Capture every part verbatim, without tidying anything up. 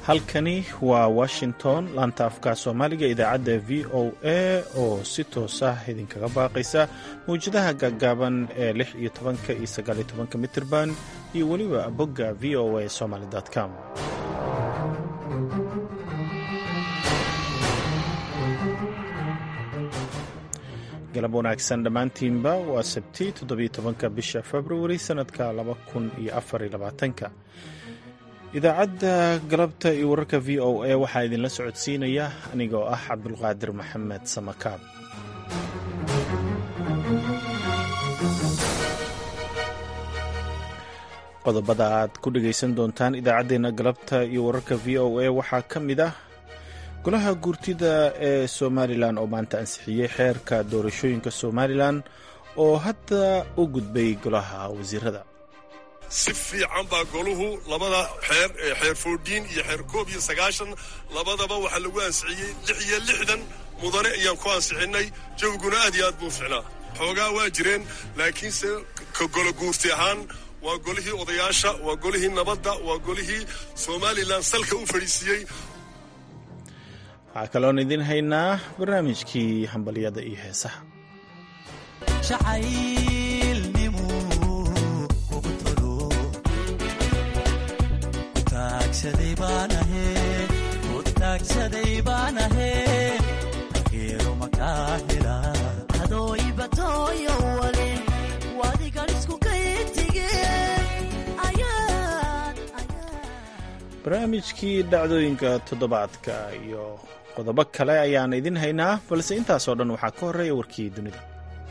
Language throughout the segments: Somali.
halkani waa washington laanta afka soomaaliga idaacadda v o a oo si toos ah idinkaga baaqaysa mawjadaha gaagaaban ee lix iyo tobanka iyo sagaal iyo tobanka mitirban iyo weliba bogga v o a somaly com. galab wanaagsan dhammaantiinba waa sabti toddobiyo tobanka bisha februari sannadka laba kun iyo afar iyo labaatanka. idaacadda galabta iyo wararka v o a waxaa idinla socodsiinaya anigoo ah cabdulqaadir maxamed samakaab. qodobada aad ku dhegaysan doontaan idaacaddeenna galabta iyo wararka v o a waxaa ka mid ah golaha guurtida ee somalilan oo maanta ansixiyey xeerka doorashooyinka somalilan oo hadda u gudbay golaha wasiirada. si fiican baa goluhu labada xeer ee xeer foodhiin iyo xeer koob iyo sagaashan labadaba waxaa lagu ansixiyey lix iyo lixdan mudane ayaan ku ansixinnay. jawiguna aad iyo aad buu ficnaa. xoogaa waa jireen laakiinse ka golo guurti ahaan waa golihii odayaasha, waa golihii nabadda, waa golihii somalilan salka u fadhiisiiyey. waxaa kaloon idin haynaa barnaamijkii hambalyada iyo heesaha. barnaamijkii dhacdooyinka toddobaadka iyo qodobo kale ayaan idin haynaa, balse intaasoo dhan waxaa ka horreeya warkii dunida.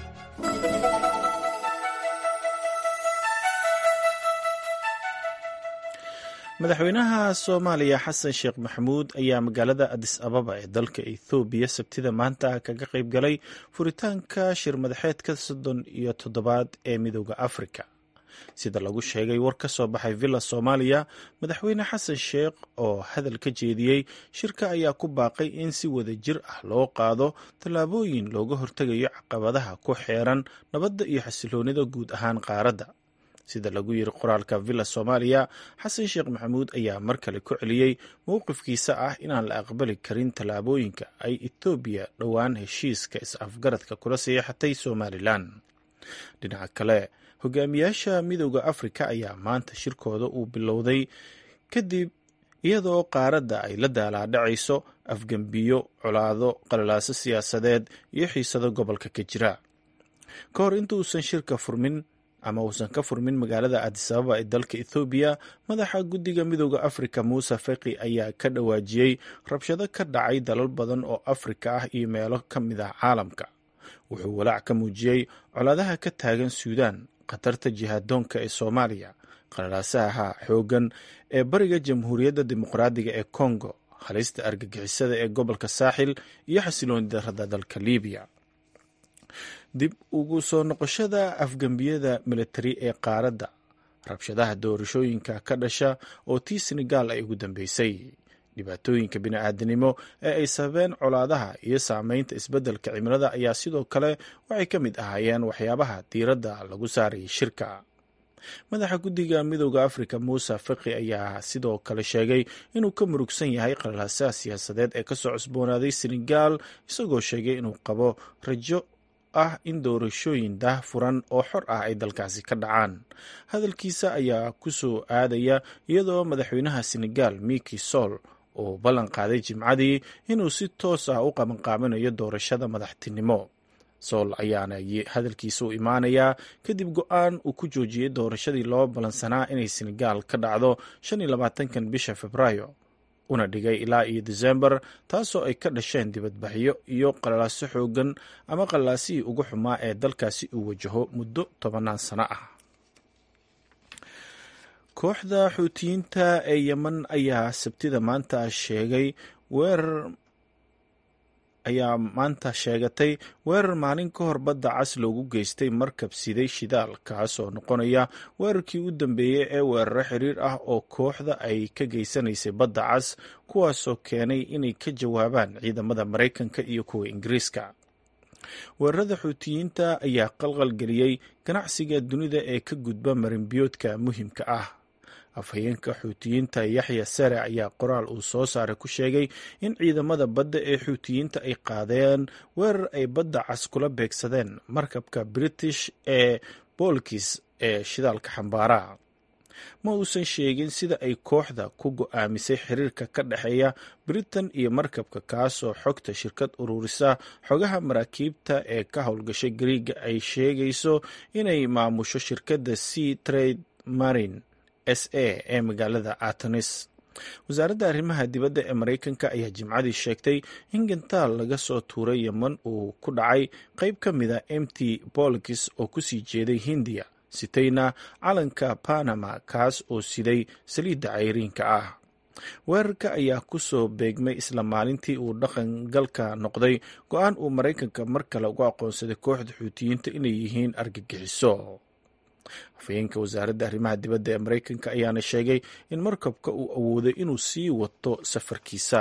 madaxweynaha soomaaliya xasan sheekh maxamuud ayaa magaalada adis ababa ee dalka ethoobiya sabtida maanta kaga qayb galay furitaanka shir madaxeedka soddon iyo toddobaad ee midooda afrika. sida lagu sheegay war ka soo baxay villa soomaaliya, madaxweyne xasan sheekh oo hadal ka jeediyey shirka ayaa ku baaqay in si wada jir ah loo qaado tallaabooyin looga hortegayo caqabadaha ku xeeran nabadda iyo xasiloonida guud ahaan qaaradda. sida lagu yiri qoraalka villa soomaaliya, xasan sheekh maxamuud ayaa mar kale ku celiyey mowqifkiisa ah inaan la aqbali karin tallaabooyinka ay etoobiya dhowaan heshiiska is-afgaradka kula sayeexatay somalilan. dhinaca kale, hogaamiyaasha midooda afrika ayaa maanta shirkooda uu bilowday kadib iyadoo qaaradda ay la daalaadhacayso afgembiyo, colaado, qalalaaso siyaasadeed iyo xiisado gobolka ka jira. ka hor inta uusan shirka furmin ama uusan ka furmin magaalada adis ababa ee dalka ethoobiya, madaxa guddiga midooda afrika muuse faki ayaa ka dhawaajiyey rabshado ka dhacay dalal badan oo afrika ah iyo meelo ka mid ah caalamka. wuxuu walaac ka muujiyey colaadaha ka taagan suudaan, khatarta jihaadoonka ee soomaaliya, qalalaasaha xooggan ee bariga jamhuuriyadda dimuqraadiga ee kongo, halista argagixisada ee gobolka saaxil iyo xasilooni darrada dalka liibiya. dib ugu soo noqoshada afgembiyada militari ee qaaradda, rabshadaha doorashooyinka ka dhasha oo tii senegaal ay ugu dambeysay, dhibaatooyinka bini'aadanimo ee ay sababeen colaadaha iyo saameynta isbeddelka cimilada ayaa sidoo kale waxay ka mid ahaayeen waxyaabaha diiradda lagu saarayay shirka. madaxa guddiga midooda afrika muuse faki ayaa sidoo kale sheegay inuu ka murugsan yahay qalalaasaha siyaasadeed ee kasoo cusboonaaday senegaal, isagoo sheegay inuu qabo rajo ah in doorashooyin daah furan oo xor ah ay dalkaasi ka dhacaan. hadalkiisa ayaa ku soo aadaya iyadoo madaxweynaha senegaal Macky Sall oo ballan qaaday jimcadii inuu si toos ah u qabanqaabinayo doorashada madaxtinimo. Sall ayaana hadalkiisa u imaanayaa kadib go-aan uu ku joojiyey doorashadii loo ballansanaa inay senegaal ka dhacdo shan iyo labaatankan bisha febraayo, una dhigay ilaa iyo Diseembar, taasoo ay ka dhasheen dibadbaxyo iyo qalalaaso xoogan ama qalalaasihii ugu xumaa ee dalkaasi uu wajaho muddo tobanaan sano ah. kooxda xuutiyiinta ee yemen ayaa sabtida maanta sheegay weerar ayaa maanta sheegatay weerar maalin ka hor badda cas loogu geystay markab siday shidaal, kaasoo noqonaya weerarkii u dambeeyey ee weeraro xiriir ah oo kooxda ay ka geysanaysay badda cas, kuwaasoo keenay inay ka jawaabaan ciidamada Maraykanka iyo kuwa Ingiriiska. weerarada xuutiyiinta ayaa qalqal geliyey ganacsiga dunida ee ka gudba marinbiyoodka muhiimka ah. afhayeenka xuutiyiinta yaxya sare ayaa qoraal uu soo saaray ku sheegay in ciidamada badda ee xuutiyiinta ay qaadeen weerar ay badda cas kula beegsadeen markabka british ee boolkis ee shidaalka xambaara. ma uusan sheegin sida ay kooxda ku go'aamisay xiriirka ka dhexeeya britain iyo markabka, kaasoo xogta shirkad ururisa xogaha maraakiibta ee ka howlgashay Gariiga ay sheegayso inay maamusho shirkadda Sea Trade Marine S A ee magaalada Athens. wasaaradda arrimaha dibadda ee Mareykanka ayaa jimcadii sheegtay in gantaal laga soo tuuray Yemen uu ku dhacay qayb ka mida Mt. Polkis oo ku sii jeeday Hindiya, sitayna calanka Panama kaas oo siday saliidda cayriinka ah. weerarka ayaa ku soo beegmay isla maalintii uu dhaqan galka noqday go-aan uu Mareykanka mar kale ugu aqoonsaday kooxda xuutiyiinta inay yihiin argagixiso. afhayeenka wasaaradda arrimaha dibadda ee Mareykanka ayaana sheegay in markabka uu awooday inuu sii wato safarkiisa.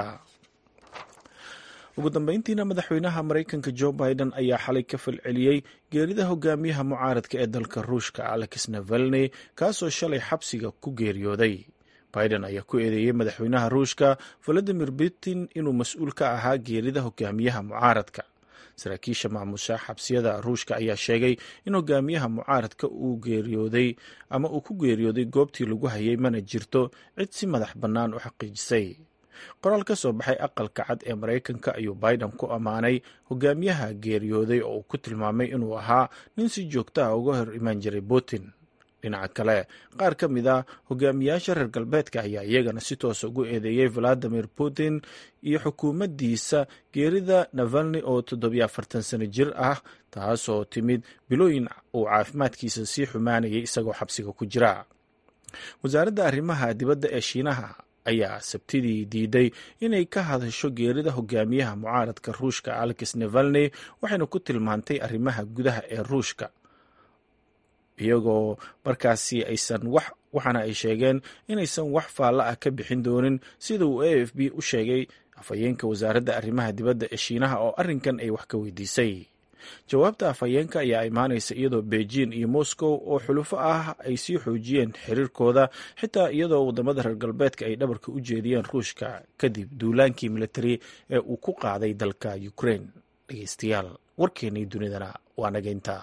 ugu dambeyntiina madaxweynaha Mareykanka Joe Biden ayaa xalay ka falceliyey geerida hogaamiyaha mucaaradka ee dalka Ruushka Alex Navalny, kaasoo shalay xabsiga ku geeriyooday. Biden ayaa ku eedeeyey madaxweynaha Ruushka Vladimir Putin inuu mas-uul ka ahaa geerida hogaamiyaha mucaaradka. saraakiisha maamusha xabsiyada Ruushka ayaa sheegay in hogaamiyaha mucaaradka uu geeriyooday ama uu ku geeriyooday goobtii lagu hayay, mana jirto cid si madax bannaan u xaqiijisay. qoraal ka soo baxay aqalka cad ee Mareykanka ayuu Biden ku ammaanay hogaamiyaha geeriyooday oo uu ku tilmaamay inuu ahaa nin si joogto ah uga hor imaan jiray Putin. dhinaca kale, qaar ka mid a hogaamiyaasha reer galbeedka ayaa iyagana si toos ugu eedeeyey Vladimir Putin iyo xukuumaddiisa geerida Navalny oo toddobiyo afartan sano jir ah, taasoo timid bilooyin uu caafimaadkiisa sii xumaanayay isagoo xabsiga ku jira. wasaaradda arrimaha dibadda ee Shiinaha ayaa sabtidii diiday inay ka hadasho geerida hogaamiyaha mucaaradka Ruushka Alex Navalny, waxayna ku tilmaantay arrimaha gudaha ee Ruushka, iyagoo markaasi aysan wax waxaana ay sheegeen inaysan wax faalla ah ka bixin doonin, sida uu A F B u sheegay afhayeenka wasaaradda arrimaha dibadda ee Shiinaha oo arrinkan ay wax ka weydiisay. jawaabta afhayeenka ayaa imaanaysa iyadoo Beijing iyo Moscow oo xulufo ah ay sii xoojiyeen xiriirkooda, xitaa iyadoo wadamada reer galbeedka ay dhabarka u jeediyeen Ruushka kadib duulaankii militari ee uu ku qaaday dalka Ukraine. dhegeystayaal, warkeennii dunidana waa nageynta.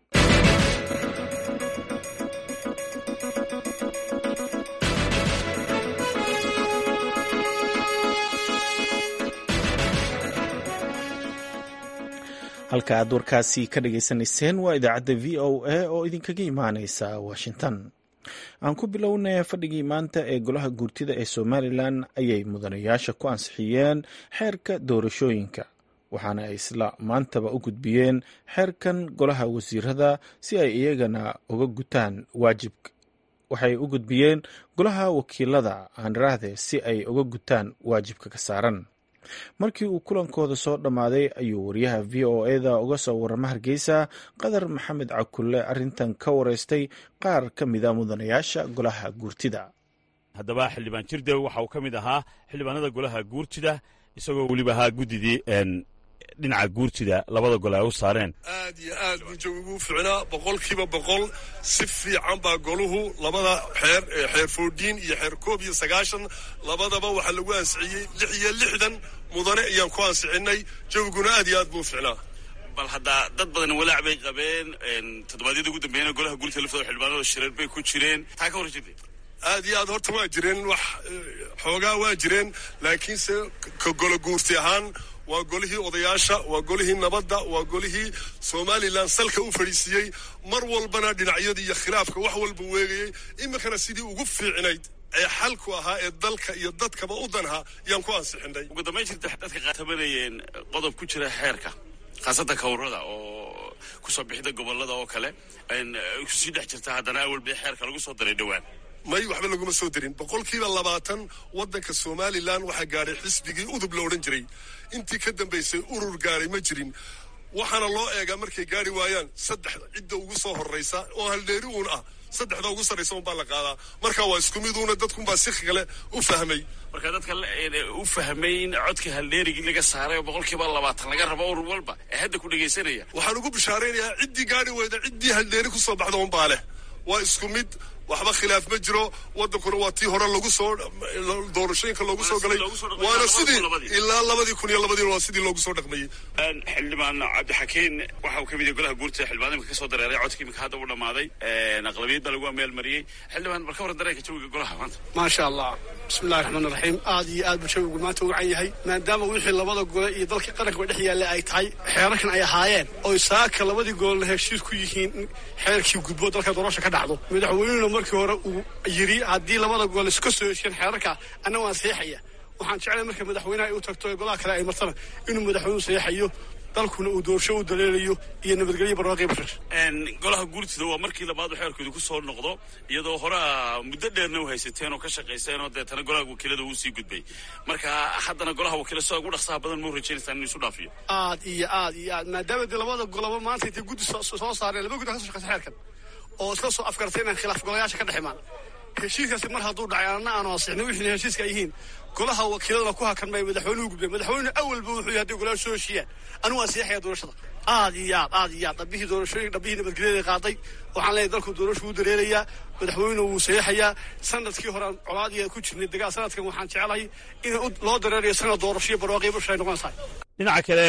halka aad warkaasi ka dhageysanayseen waa idaacadda V O A oo idinkaga imaaneysa Washington. aan ku bilownay fadhigii maanta ee golaha guurtida ee Somalilan ayay mudanayaasha ku ansixiyeen xeerka doorashooyinka, waxaana ay isla maantaba u gudbiyeen xeerkan golaha wasiirada si ay iyagana uga gutaan waajibka. waxay u gudbiyeen golaha wakiilada aanraahde si ay uga gutaan waajibka ka saaran. markii uu kulankooda soo dhammaaday ayuu wariyaha V O A-da uga soo warama Hargeysa Qadar Maxamed Cakulle arrintan ka wareystay qaar ka mida mudanayaasha golaha guurtida. haddaba xildhibaan Jirdew waxa uu ka mid ahaa xildhibaanada golaha guurtida, isagoo weliba ahaa guddidii dhinaca guurtida labada gole ay u saareen. aad iyo aad buu jawigu u ficnaa, boqolkiiba boqol si fiican baa goluhu labada xeer xeer foodiin iyo xeer koob iyo sagaashan labadaba waxaa lagu ansixiyey lix iyo lixdan mudane ayaan ku ansixinnay. jawiguna aad iyo aad buu u ficnaa. bal haddaa dad badan walaac bay qabeen, toddobaadyada ugu dambeeyana golaha guurtida laftooda xildhibaanada shireer bay ku jireen. taa ka hor jirtay aad iyo aad horta waa jireen, wax xoogaa waa jireen, laakiinse ka golo guurti ahaan waa golihii odayaasha, waa golihii nabadda, waa golihii Somalilan salka u fadhiisiyey, mar walbana dhinacyada iyo khilaafka wax walba weegayey. iminkana sidii ugu fiicnayd ee xalku ahaa ee dalka iyo dadkaba u danha yaan ku ansixinay. ugu dambayn jirta dadka qaatabanayeen qodob ku jira xeerka khaasatan kawrada oo kusoo bixida gobolada oo kale kusii dhex jirta, haddana awal bay xeerka lagu soo daray dhowaan. may waxba laguma soo darin. boqolkiiba labaatan waddanka Somalilan waxaa gaadhay xisbigii udub la odhan jiray. intii ka dambaysay urur gaadhay ma jirin. waxaana loo eegaa markay gaadhi waayaan saddexda cidda ugu soo horraysa oo haldheeri uun ah, saddexda ugu sarraysa unbaa la qaadaa. marka waa isku miduuna dadkunbaa si kale u fahmay. marka dadka u fahmay in codka haldheerigii laga saaray oo boqolkiiba labaatan laga rabo urur walba ee hadda ku dhegaysanaya. waxaan ugu bishaaraynayaa ciddii gaadhi weyda ciddii haldheeri ku soo baxda unbaa leh. waa isku mid. waxba khilaaf ma jiro wadankuna waa tii hore lagu soo doorashooyinka loogu soo galay waana sidii ilaa labadii kun iyo labadii waa sidii loogu soo dhaqmayey xildhibaan cabdixakiin waxa uu ka mid yahay golaha guurtida xildhibaanimka ka soo dareeray codkii imika hadda u dhamaaday aqlabiyadda lagu meel mariyey xildhibaan marka hore dareenka jawiga golaha maanta maasha allah bismillahi raxmaani raxiim aad iyo aad buu jawigu maanta u wacan yahay maadaama wixii labada gole iyo dalka qaranka dhex yaalla ay tahay xeerarkan ay ahaayeen oy saaka labadii golna heshiis ku yihiin in xeerkii gudbo dalka doorasha ka dhacdo madaxweynuna markii hore uu yiri haddii labada gole iska soo heshiyeen xeerarka anna waan seexaya waxaan jeclay marka madaxweynaha ay u tagto ee golaha kale ay martana inuu madaxweynuhu seexayo dalkuna uu doorasho u daleelayo iyo nabadgelyo barwaaqo bashar golaha guurtida waa markii labaad xeerkoodu ku soo noqdo iyadoo hore muddo dheerna u haysateen oo ka shaqayseen oo deetana golaha wakiilada uu sii gudbay marka haddana golaha wakiilada soo ugu dhaqsaha badan muu rajaynaysaa inuu isu dhaafiyo aad iyo aad iyo aad maadaama dee labada golaba maanta intay guddi soo saareen laba guddi ka soo shaqaysa xeerkan oo isla soo afgartay inaan khilaaf golayaasha ka dhex imaan heshiiskaasi mar hadduu dhacay anna aanu ansixnay wixii heshiiska ay yihiin golaha wakiiladana ku hakan may madaxweynuhu gudbay madaxweyne awalba wuxuu yahay haddii golaha soo heshiiyaan anigu waan seexaya doorashada aad iyo aad aad iyo aad dhabbihii doorashooyin dhabbihii nabadgelyada qaaday waxaan leeyahay dalku doorashu u dareerayaa madaxweyne wuu seexayaa sanadkii hore colaadii ku jirnay dagaal sanadkan waxaan jecelahay in loo dareerayo sanad doorasho barwaaqo bashar ay noqonaysaa dhinaca kale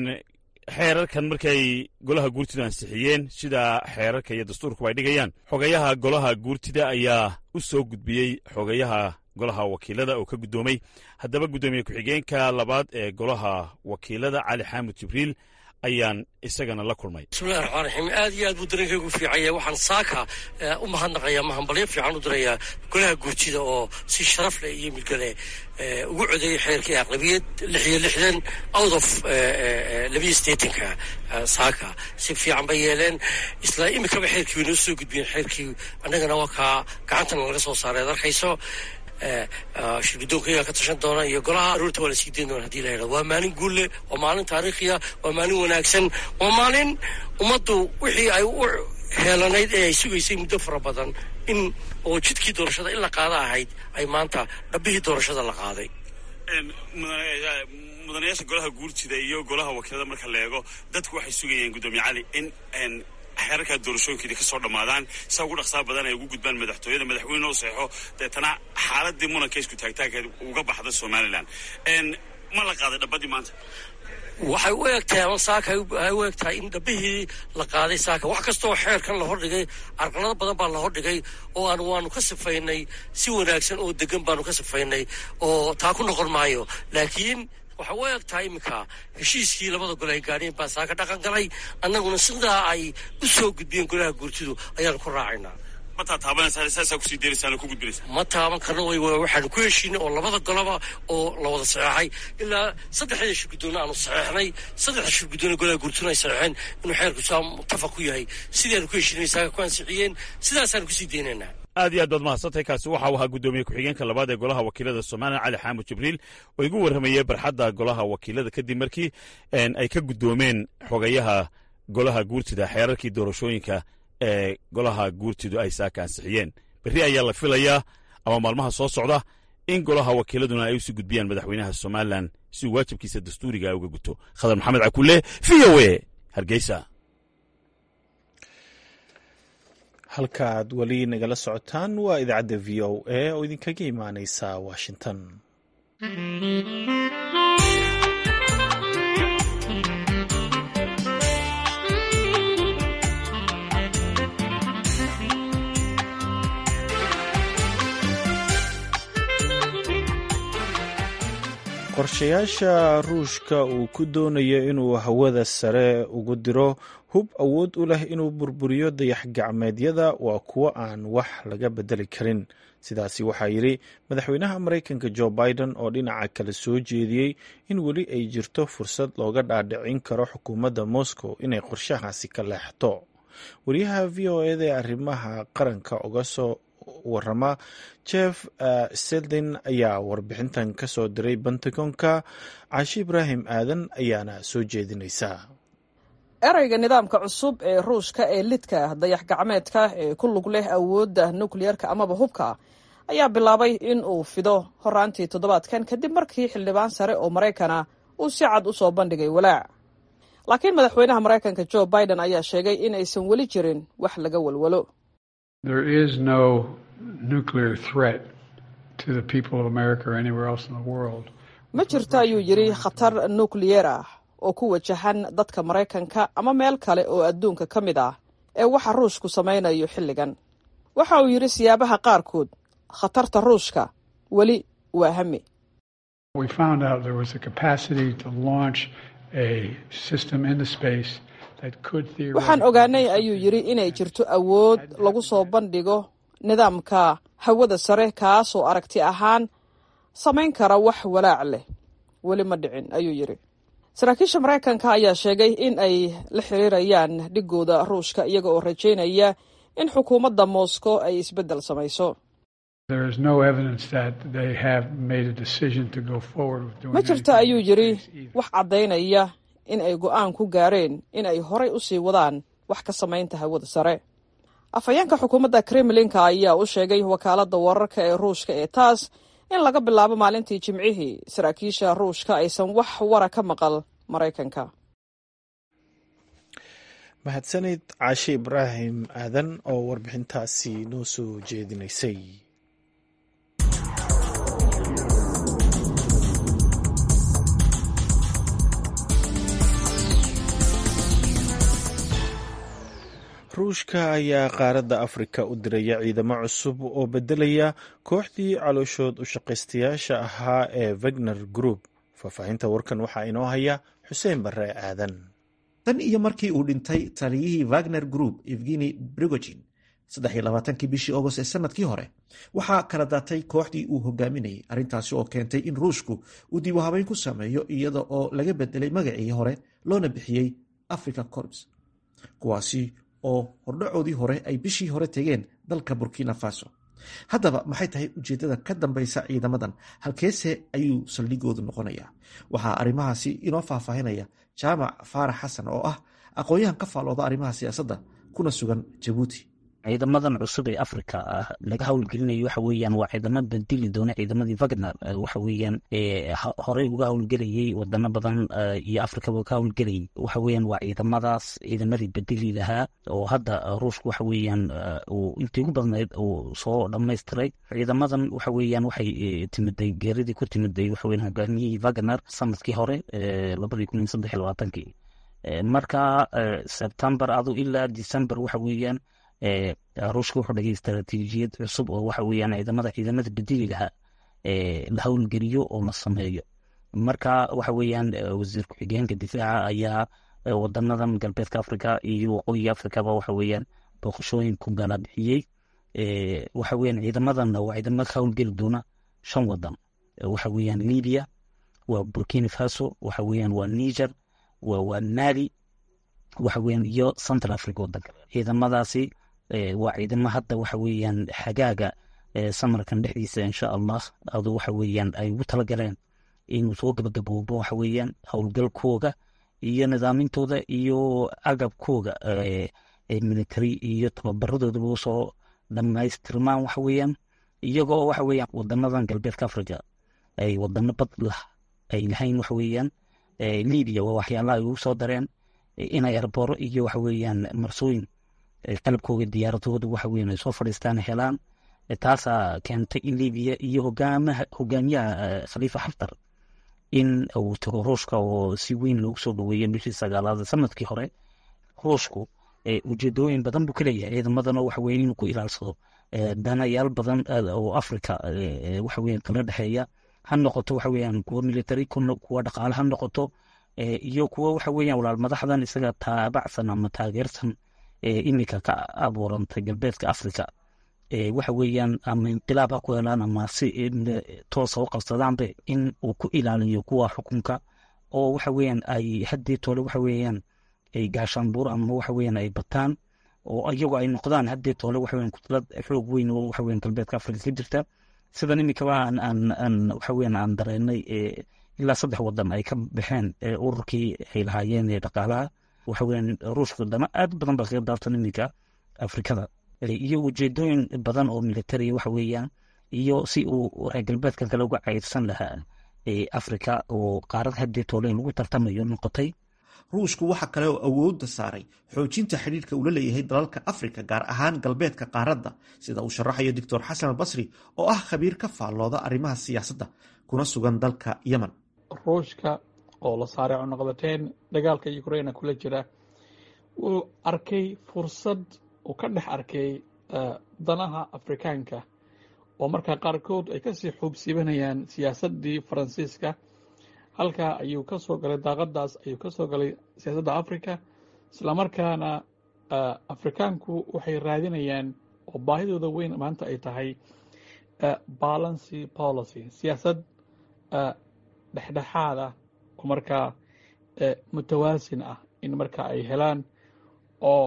xeerarkan markay golaha guurtida ansixiyeen sida xeerarka iyo dastuurkuba ay dhigayaan xogayaha golaha guurtida ayaa u soo gudbiyey xogayaha golaha wakiilada oo ka guddoomay haddaba guddoomiye ku-xigeenka labaad ee golaha wakiilada cali xaamud jibriil ayaan isagana la kulmay bismillahi raxmaan raxiim aad iyo aad buu dareenkaygu fiicanya waxaan saaka u mahadnaqayaa mahambalyo fiican u dirayaa golaha guurtida oo si sharaf leh iyo milgale ugu codeeyey xeerkii aqlabiyad lix iyo lixdan out of labiyo siddeetanka saaka si fiican bay yeeleen isla imikaba xeerkii way noo soo gudbiyeen xeerkii annagana waa kaa gacantana laga soo saaray ad arkayso shirgudoonkayaa ka tashan doona iyo golaha aroorta waa la sii dayn doona hadii la yidhahdo waa maalin guulle waa maalin taariikhiya waa maalin wanaagsan waa maalin ummaddu wixii ay u heelanayd ee ay sugaysay muddo fara badan in oo jidkii doorashada in la qaada ahayd ay maanta dhabbihii doorashada la qaaday mudanayaasha golaha guurtida iyo golaha wakiilada marka la eego dadku waxay sugayeen guddoomiye cali in xeerarkaa doorashooyinkeedii ka soo dhammaadaan saa ugu dhaqsaa badan ay ugu gudbaan madaxtooyada madaxweyne oo seexo deetana xaaladii muranka isku taagtaagkeed uga baxda somalilan ma la qaaday dhabbadii maanta waxay u egtahay ama saaka ay u egtahay in dhabbihii la qaaday saaka wax kastaoo xeerkan la hordhigay carqalado badan baa la hordhigay oo aan waanu ka sifaynay si wanaagsan oo degan baanu ka sifaynay oo taa ku noqon maayo laakiin waxa u eg tahay iminka heshiiskii labada gole ay gaadheen baa saaka dhaqan galay annaguna sidaa ay u soo gudbiyeen golaha guurtidu ayaanu ku raacaynaa mataa taabanaysaa saasaa kusii deeraysaana ku gudbinaysaa ma taaban karno way waxaanu ku heshiinay oo labada golaba oo la wada saxeexay ilaa saddexda shirgudoonna aanu saxeexnay saddexda shirgudoonna golaha guurtiduna ay saxeexeen inuu xeerku saa muttafaq ku yahay sidaanu ku heshiinay saaka ku ansixiyeen sidaasaanu kusii deynaynaa aad iyo aad baad mahadsantahay kaasi waxa uu ahaa guddoomiye ku-xigeenka labaad ee golaha wakiilada somalilan cali xaamud jibriil oo igu warramayey barxadda golaha wakiilada kadib markii ay ka guddoomeen xogayaha golaha guurtida xeerarkii doorashooyinka ee golaha guurtidu ay saaka ansixiyeen berri ayaa la filayaa ama maalmaha soo socda in golaha wakiiladuna ay usii gudbiyaan madaxweynaha somalilan si uu waajibkiisa dastuuriga uga guto khadar maxamed cakulle v o a hargeysa halkaaad weli nagala socotaan waa idaacadda v o a oo idinkaga imaaneysa washington qorshayaasha ruushka uu ku doonayo inuu hawada sare ugu diro hub awood u leh inuu burburiyo dayax-gacmeedyada waa kuwo aan wax laga bedeli karin sidaasi waxaa yidhi madaxweynaha maraykanka jo biden oo dhinaca kale soo jeediyey in weli ay jirto fursad looga dhaadhicin karo xukuumadda moscow inay qorshahaasi ka leexato wariyaha v o eda ee arrimaha qaranka uga soo warama jeff seldin ayaa warbixintan ka soo diray bentagonka caashi ibraahim aadan ayaana soo jeedinaysaa ereyga nidaamka cusub ee ruushka ee lidka dayax gacmeedka ee ku lug leh awoodda nukliyerka amaba hubka ayaa bilaabay in uu fido horaantii toddobaadkan kadib markii xildhibaan sare oo maraykana uu si cad u soo bandhigay walaac laakiin madaxweynaha maraykanka jo biden ayaa sheegay in aysan weli jirin wax laga walwalo There is no nuclear threat to the people of America or anywhere else in the world. ma jirto ayuu yidhi khatar nukliyeer ah oo ku wajahan dadka Maraykanka ama meel kale oo adduunka ka mid ah ee waxa ruushku samaynayo xilligan. waxa uu yidhi siyaabaha qaarkood khatarta ruushka weli waa hami. We found out there was a capacity to launch a system into space that could theoretically. waxaan ogaanay ayuu yidhi inay jirto awood lagu soo bandhigo nidaamka hawada sare kaasoo aragti ahaan samayn kara wax walaac leh. weli ma dhicin ayuu yidhi. saraakiisha Maraykanka ayaa sheegay in ay la xiriirayaan dhigooda ruushka iyaga oo rajaynaya in xukuumadda Moscow ay isbeddel samayso. There is no evidence that they have made a decision to go forward with doing. ma jirto ayuu yidhi wax caddaynaya in ay go'aan ku gaareen in ay horay u sii wadaan wax ka samaynta hawada sare. afhayeenka xukuumadda Kremlinka ayaa u sheegay wakaaladda wararka ee ruushka ee taas in laga bilaabo maalintii Jimcihii saraakiisha ruushka aysan wax wara ka maqal Maraykanka. mahadsanid Caashi Ibraahim Aadan oo warbixintaasi noo soo jeedinaysay. ruushka ayaa qaaradda Afrika u diraya ciidamo cusub oo bedelaya kooxdii calooshood u shaqaystayaasha ahaa ee Wagner Group. faahfaahinta warkan waxaa inoo haya Xuseen Barre Aadan. tan iyo markii uu dhintay taliyihii Wagner Group Evgeny Prigozhin saddex iyo labaatankii bishii August ee sanadkii hore waxaa kala daatay kooxdii uu hogaaminayay, arrintaasi oo keentay in ruushku uu dib u habeyn ku sameeyo iyada oo laga bedelay magacii hore loona bixiyey Africa Corps, kuwaasi oo hordhacoodii hore ay bishii hore tegeen dalka Burkina Faso. haddaba maxay tahay ujeedada ka dambaysa ciidamadan, halkeese ayuu saldhigoodu noqonayaa? waxaa arrimahaasi inoo faahfaahinaya Jaamac Faarax Xasan oo ah aqoon-yahan ka faalooda arrimaha siyaasadda kuna sugan Jabuuti. ciidamadan cusub ee Afrika ah laga howlgelinayo waxa weeyaan waa ciidamo bedeli doona ciidamadii Wagner. waxa weeyaan horey uga howlgelayay wadano badan iyo Afrika ka howlgelayay. waxa weeyaan waa ciidamadaas ciidamadii bedeli lahaa oo hadda ruushku waxa weeyaan uu intii ugu badnayd uu soo dhammaystiray. ciidamadan waxa weeyaan waxay timiday geeridii ku timiday waxa weeyaan hogaamiyihii Wagner sanadkii hore labada kun iyo saddex iyo labaatankii. marka September adu ilaa December waxa weeyaan ruushka wuxuu dhigay istaraatiijiyad cusub oo waxa weeyaan ciidamada ciidamada bedeli lahaa la howlgeliyo oo la sameeyo. marka waxa weeyaan wasiir ku-xigeenka difaaca ayaa wadanadan galbeedka Afrika iyo waqooyiga Afrikaba waxa weeyaan booqashooyin ku gala bixiyey. waxa weeyaan ciidamadan waa ciidamo ka howlgeli doona shan wadan. waxa weeyaan Libya, waa Burkina Faso, waxa weeyaan waa Niger, waa waa Mali, waxa weeyaan iyo Central Africa wadanka. ciidamadaasi waa ciidamo hadda waxa weeyaan xagaaga samarkan dhexdiisa insha Allah adu waxa weeyaan ay ugu talagaleen inuu soo gabagaboobo waxa weeyaan howlgalkooga iyo nidaamintooda iyo agabkooga military iyo tababaradooda soo dhamaystirmaan waxa weeyaan iyagoo waxa weeyaan wadanadan galbeedka Afrika ay wadano bad lah ay lahayn waxa weeyaan Libya waa waxyaalaha ay ugu soo dareen inay arboro iyo waxa weeyaan marsooyin qalabkooda diyaaradooda waxa weeyaan ay soo fadhiistaan helaan. taasaa keentay in Libya iyo hogaamaha hogaamiyaha Khalifa Haftar in uu tago ruushka oo si weyn loogu soo dhaweeyay bishii sagaalaad sanadkii hore. ruushku ujeedooyin badan buu ka leeyahay ciidamadan oo waxa weeyaan inuu ku ilaalsado danayaal badan oo Afrika waxa weeyaan kala dhexeeya, ha noqoto waxa weeyaan kuwa military kuwa dhaqaale ha noqoto iyo kuwa waxa weeyaan walaal madaxdan isaga taabacsan ama taageersan imika ka abuurantay galbeedka Afrika. waxa weeyaan ama inqilaab ku helaan ama si toos u qabsadaanba in uu ku ilaaliyo kuwa xukunka oo waxa weeyaan ay haddii toole waxa weeyaan ay gaashaan buur ama waxa weeyaan ay bataan oo iyagu ay noqdaan haddii toole waxa weeyaan kutlad xoog weyn oo waxa weeyaan galbeedka Afrika ka jirta. sidan imika aan aan waxa weeyaan aan dareennay ilaa saddex wadan ay ka baxeen ururkii ay lahaayeen dhaqaalaha. waxa weeyaan ruushku dama aad badan baa kaga daartan imika Afrikada iyo ujeedooyin badan oo military waxa weeyaan iyo si uu reer galbeedka kale uga caydsan lahaa Afrika oo qaarad haddii toole lagu tartamayo noqotay. ruushku waxa kale oo awoodda saaray xoojinta xidhiirka uu la leeyahay dalalka afrika gaar ahaan galbeedka qaaradda sida uu sharaxayo doctor xasan albasri oo ah khabiir ka faallooda arrimaha siyaasadda kuna sugan dalka yemen. ruushka oo la saaray cunaqabateyn dagaalka ukraina kula jira wuu arkay fursad uu ka dhex arkay danaha afrikaanka oo markaa qaarkood ay kasii xuubsiibanayaan siyaasaddii faransiiska. halkaa ayuu ka soo galay daaqadaas ayuu ka soo galay siyaasadda africa islamarkaana afrikaanku waxay raadinayaan oo baahidooda weyn maanta ay tahay balancy policy, siyaasad dhexdhexaad ah oo markaa mutawaasin ah in markaa ay helaan oo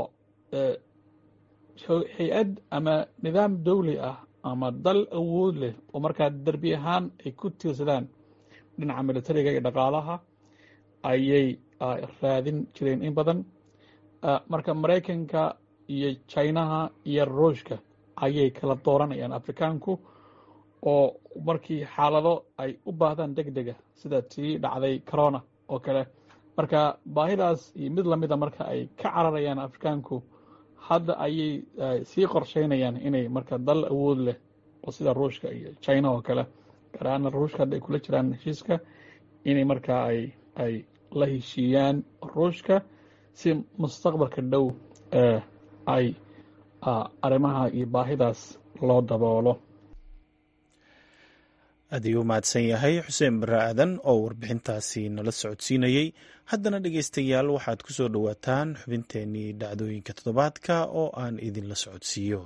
hay-ad ama nidaam dawli ah ama dal awood leh oo markaa derbi ahaan ay ku tiirsadaan dhinaca militariga iyo dhaqaalaha ayay raadin jireen in badan. marka maraykanka iyo chinaha iyo ruushka ayay kala dooranayaan afrikaanku oo markii xaalado ay u baahdaan deg dega sida tii dhacday corona oo kale. marka baahidaas iyo mid lamida marka ay ka cararayaan afrikaanku hadda ayay sii qorsheynayaan inay marka dal awood leh oo sida ruushka iyo china oo kale gaar ahaan ruushka hadda ay kula jiraan heshiiska inay markaa ay ay la heshiiyaan ruushka si mustaqbalka dhow ay arrimaha iyo baahidaas loo daboolo. aad ayuu u mahadsan yahay xuseen bare aadan oo warbixintaasi nala socodsiinayey. haddana dhegaystayaal waxaad ku soo dhowaataan xubinteenii dhacdooyinka toddobaadka oo aan idinla socodsiiyo.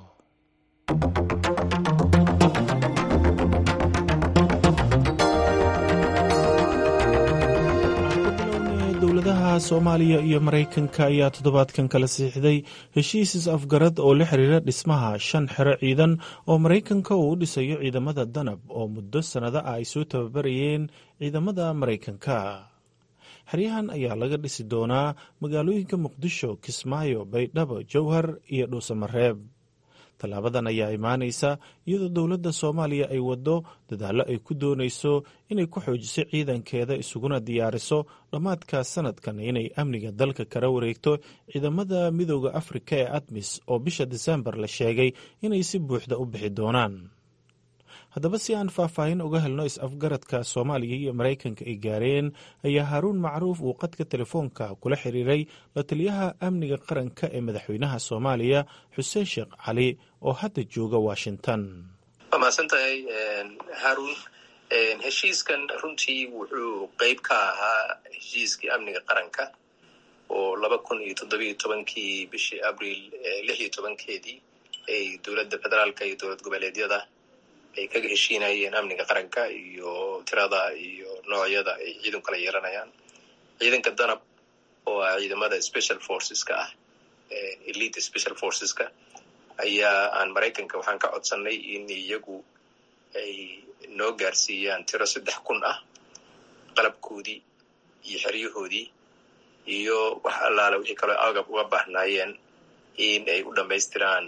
dowladaha soomaaliya iyo maraykanka ayaa toddobaadkan kala siixday heshiis is-afgarad oo la xiriira dhismaha shan xero ciidan oo maraykanka uu u dhisayo ciidamada danab oo muddo sannado ah ay soo tababarayeen ciidamada maraykanka. xeryahan ayaa laga dhisi doonaa magaalooyinka muqdisho, kismaayo, baydhabo, jowhar iyo dhuusamareeb. tallaabadan ayaa imaanaysa iyadoo dowladda soomaaliya ay waddo dadaallo ay ku doonayso inay ku xoojiso ciidankeeda isuguna diyaariso dhammaadka sanadkan inay amniga dalka kala wareegto ciidamada midooda afrika ee admis oo bisha disembar la sheegay inay si buuxda u bixi doonaan. haddaba si aan faahfaahin uga helno is-afgaradka soomaaliya iyo maraykanka ay gaareen ayaa haaruun macruuf uu qadka telefoonka kula xiriiray la taliyaha amniga qaranka ee madaxweynaha soomaaliya xuseen sheekh cali oo hadda jooga washington. waa mahadsan tahay haaruun. heshiiskan runtii wuxuu qeyb ka ahaa heshiiskii amniga qaranka oo laba kun iyo toddobiyo tobankii bishii abriil lix iyo tobankeedii ay dowladda federaalka iyo dowlad goboleedyada ay kaga heshiinayeen amniga qaranka iyo tirada iyo noocyada ay ciidan kala yeelanayaan. ciidanka danab oo ah ciidamada special forceska ah, elite special forceska, ayaa aan maraykanka waxaan ka codsanay in iyagu ay noo gaarsiiyaan tiro saddex kun ah, qalabkoodii iyo xeryahoodii iyo wax allaala wixii kaloo agab uga baahnaayeen in ay u dhammaystiraan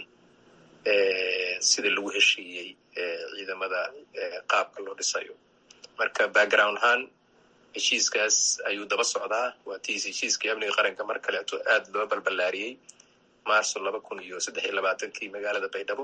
sida lagu heshiiyey ciidamada qaabka loo dhisayo. marka background ahaan heshiiskaas ayuu daba socdaa. waa tiis heshiiskii amniga qaranka mar kaleeto aad loo balballaariyey maarso laba kun iyo saddex iyo labaatankii magaalada baydhabo.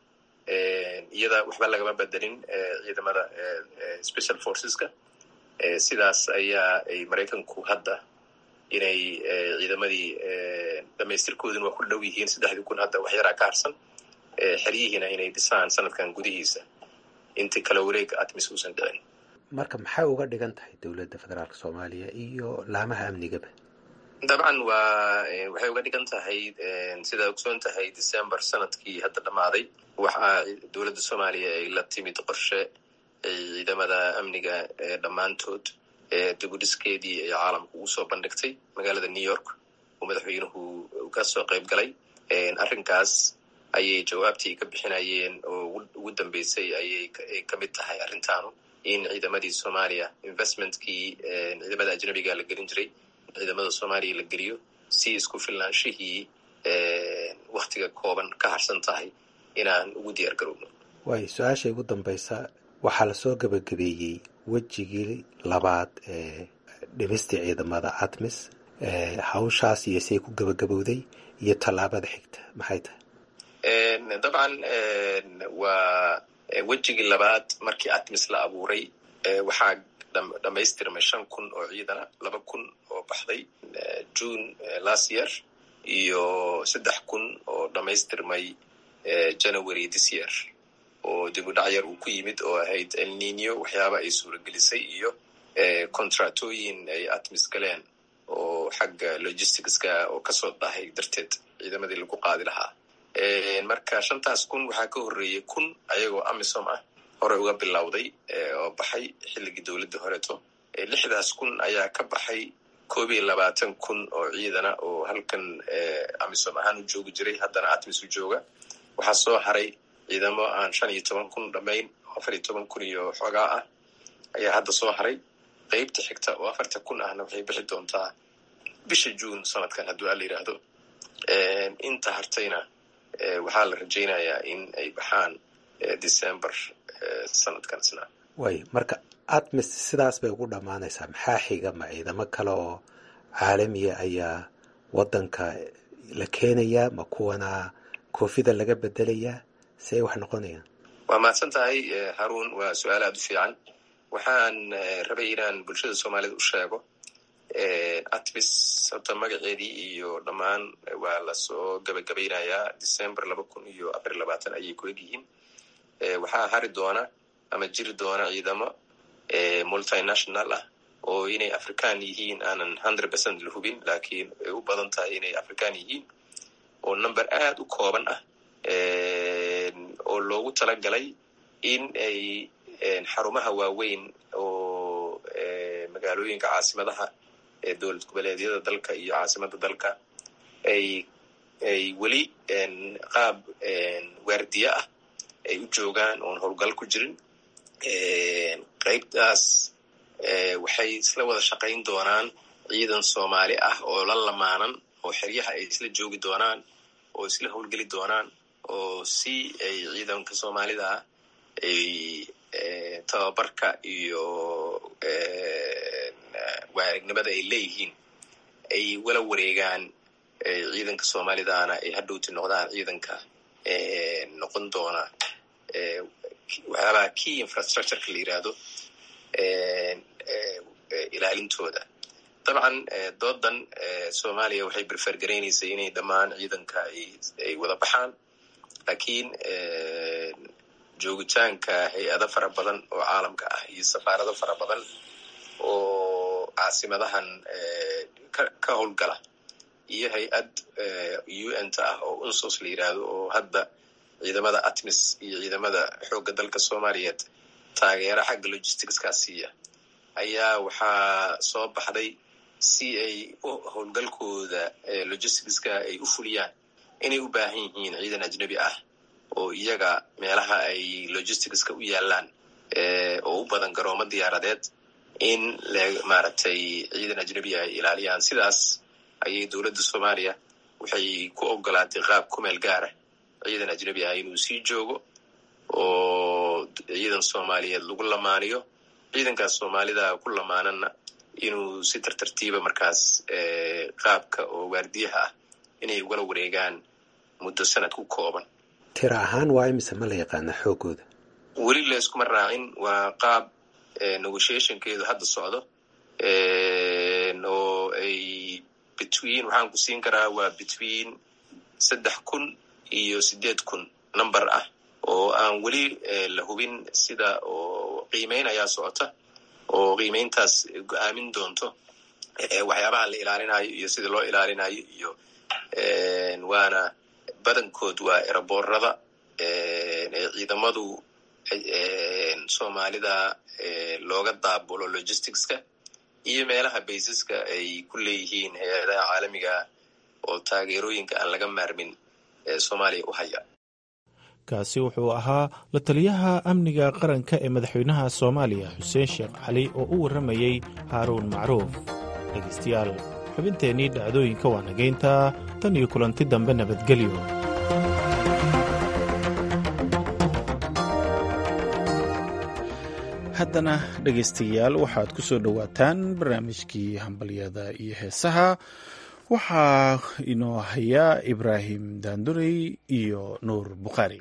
iyada waxba lagama bedelin ciidamada special forceska. sidaas ayaa ay maraykanku hadda inay ciidamadii dhamaystirkooduna waa ku dhow yihiin saddexdii kun hadda wax yaraa ka harsan. xeryihiina inay dhisaan sanadkan gudihiisa intii kala wareega admis uusan dhicin. marka maxay uga dhigan tahay dowladda federaalka soomaaliya iyo laamaha amnigaba? dabcan waa waxay uga dhigan tahay sidaa ogsoon tahay december sanadkii hadda dhammaaday waxaa dowladda soomaaliya ay la timid qorshe ay ciidamada amniga dhammaantood dibudhiskeedii ay caalamka ugu soo bandhigtay magaalada new york oo madaxweynuhu ka soo qayb galay. arrinkaas ayay jawaabtii ka bixinayeen oo ugu dambeysay ayay ka mid tahay arrintaanu in ciidamadii soomaaliya investmentkii ciidamada ajnabiga la gelin jiray ciidamada soomaaliya la geliyo si isku filnaanshihii waktiga kooban ka harsan tahay inaan ugu diyaar garowno. waay su-aasha ugu dambaysa waxaa lasoo gabagabeeyey wejigii labaad ee dhimistii ciidamada admis hawshaas iyo say ku gabagabowday iyo tallaabada xigta maxay tahay? dabcan waa wejigii labaad markii atmis la abuuray waxaa dhamaystirmay shan kun oo ciidana laba kun oo baxday june last year iyo saddex kun oo dhamaystirmay january this year oo dib u dhac yar uu ku yimid oo ahayd el nino waxyaaba ay suuragelisay iyo contractooyin ay atmis galeen oo xagga logisticska oo kasoo dahay darteed ciidamadii lagu qaadi lahaa. marka shantaas kun waxaa ka horreeyey kun ayagoo amisom ah hore uga bilowday oo baxay xilligii dowladda horeto. lixdaas kun ayaa ka baxay koob iyo labaatan kun oo ciidana oo halkan amisom ahaan u joogi jiray haddana atmis u jooga. waxaa soo haray ciidamo aan shan iyo toban kun dhamayn afar iyo toban kun iyo xoogaa ah ayaa hadda soo haray. qaybta xigta oo afarta kun ahna waxay bixi doontaa bisha june sanadkan hadduu ala yidhaahdo. inta hartayna waxaa la rajaynayaa in ay baxaan december sanadkan isna. way marka atmis sidaas bay ugu dhammaanaysaa. maxaa xiga? ma ciidamo kale oo caalamiya ayaa waddanka la keenayaa? ma kuwana koofida laga bedelayaa? si ay wax noqonayaan? waa mahadsan tahay haruun, waa su-aal aad u fiican. waxaan rabay inaan bulshada soomaalida u sheego atmis horta magaceedii iyo dhammaan waa lasoo gabagabaynayaa december laba kun iyo afar iyo labaatan ayay ku egyihiin. waxaa hari doona ama jiri doona ciidamo multinational ah oo inay african yihiin aanan hundred percent la hubin laakiin ay u badan tahay inay african yihiin oo number aad u kooban ah oo loogu talagalay in ay xarumaha waaweyn oo magaalooyinka caasimadaha ee dowlad goboleedyada dalka iyo caasimada dalka ay ay weli qaab waardiye ah ay u joogaan oon howlgal ku jirin. qaybtaas waxay isla wada shaqayn doonaan ciidan soomaali ah oo la lamaanan oo xeryaha ay isla joogi doonaan oo isla howlgeli doonaan oo si ay ciidanka soomaalida ah ay tababarka iyo waarignimada ay leeyihiin ay wala wareegaan. ciidanka soomaalidaana ay hadhowti noqdaan ciidanka noqon doona waxyaabaha key infrastructureka la yidhaahdo ilaalintooda. dabcan doodan soomaaliya waxay berfergaraynaysay inay dhammaan ciidanka ay wada baxaan laakiin joogitaanka hay-ado fara badan oo caalamka ah iyo safaarado fara badan oo caasimadahan ka howlgala iyo hay-ad u n ta ah oo unsos la yidhaahdo oo hadda ciidamada atmis iyo ciidamada xoogga dalka soomaaliyeed taageera xagga logisticska siiya ayaa waxaa soo baxday si ay howlgalkooda logisticska ay u fuliyaan inay u baahan yihiin ciidan ajnabi ah oo iyaga meelaha ay logisticska u yaalaan oo u badan garoomo diyaaradeed in maaragtay ciidan ajnabi ay ilaaliyaan. sidaas ayay dowladda soomaaliya waxay ku ogolaatay qaab ku meel gaara ciidan ajnabi ah inuu sii joogo oo ciidan soomaaliyeed lagu lamaaniyo. ciidankaas soomaalida ku lamaanana inuu si tartartiiba markaas qaabka oo waardiyaha ah inay ugala wareegaan muddo sanad ku kooban. tira ahaan waa imise ma la yaqaana xoogooda? weli layskuma raacin. waa qaab negotiationkeedu hadda socdo oo ay between waxaan ku siin karaa waa between saddex kun iyo sideed kun number ah oo aan weli la hubin sida oo qiimeyn ayaa socota oo qiimeyntaas go-aamin doonto waxyaabaha la ilaalinayo iyo sida loo ilaalinayo iyo waana badankood waa eraboorada ee ciidamadu soomaalida looga daabulo logisticska iyo meelaha baysaska ay ku leeyihiin hay-adaha caalamiga oo taageerooyinka aan laga maarmin ee soomaaliya u haya. kaasi wuxuu ahaa la taliyaha amniga qaranka ee madaxweynaha soomaaliya xuseen sheekh cali oo u warramayey haaruun macruuf. dhegaystayaal xubinteennii dhacdooyinka waa nageyntaa tan iyo kulanti dambe nabadgelyo. haddana dhegaystayaal waxaad ku soo dhowaataan barnaamijkii hambalyada iyo heesaha waxaa inoo haya ibraahim daandurey iyo nuur bukhaari.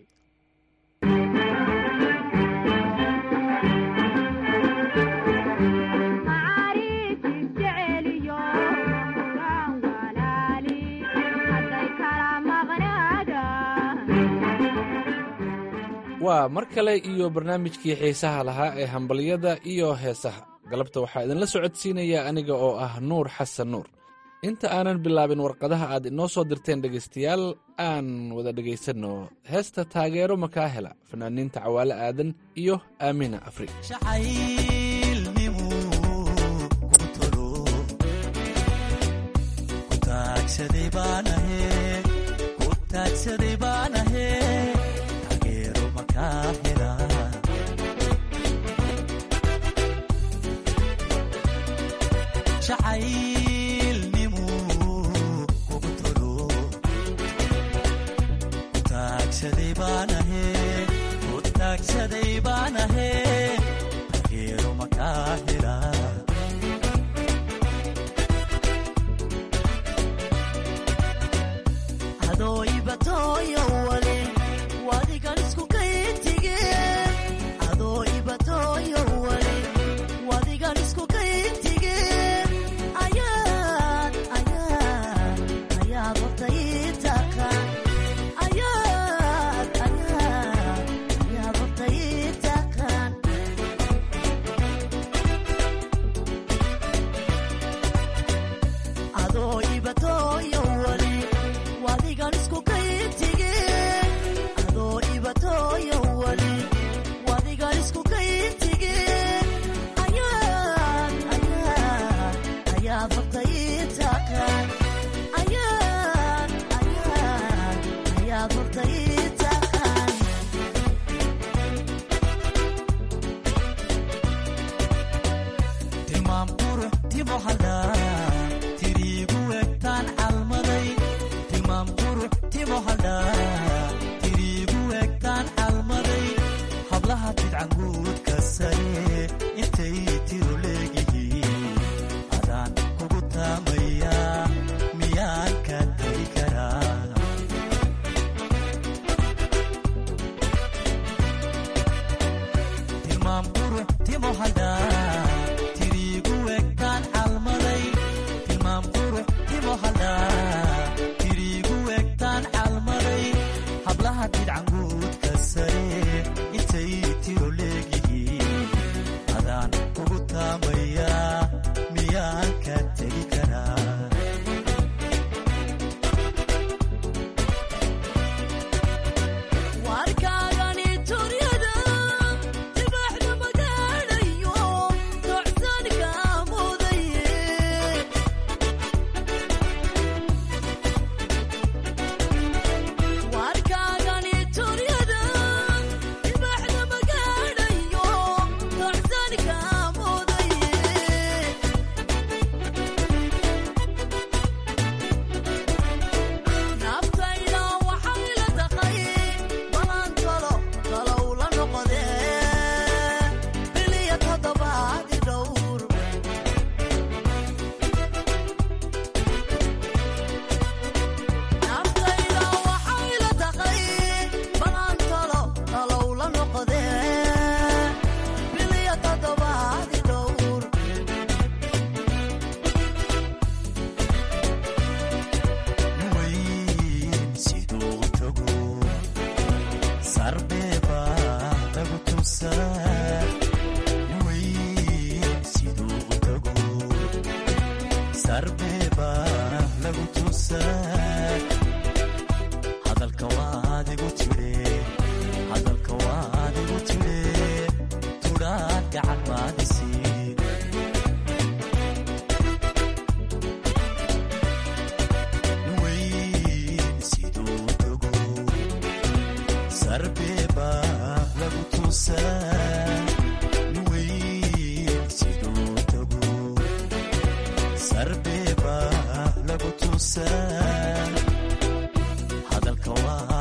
waa mar kale iyo barnaamijkii xiisaha lahaa ee hambalyada iyo heesaha. galabta waxaa idinla socodsiinaya aniga oo ah nuur xasan nuur. inta aanan bilaabin warqadaha aad inoo soo dirteen dhegaystayaal, aan wada dhegaysanno heesta taageero makaa hela fanaaniinta cawaale aadan iyo aamina afri.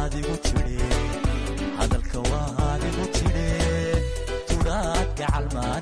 hadalka waa adigu tidhe tudhaad gacal